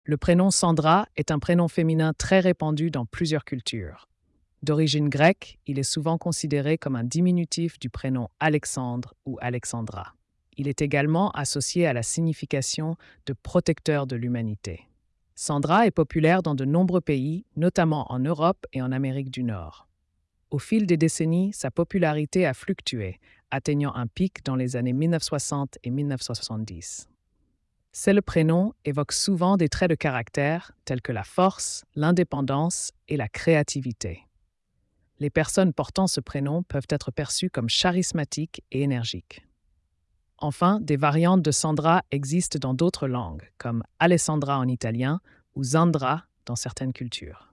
Le prénom Sandra est un prénom féminin très répandu dans plusieurs cultures. D'origine grecque, il est souvent considéré comme un diminutif du prénom Alexandre ou Alexandra. Il est également associé à la signification de protecteur de l'humanité. Sandra est populaire dans de nombreux pays, notamment en Europe et en Amérique du Nord. Au fil des décennies, sa popularité a fluctué, atteignant un pic dans les années 1960 et 1970. Ce prénom évoque souvent des traits de caractère tels que la force, l'indépendance et la créativité. Les personnes portant ce prénom peuvent être perçues comme charismatiques et énergiques. Enfin, des variantes de Sandra existent dans d'autres langues, comme Alessandra en italien ou Zandra dans certaines cultures.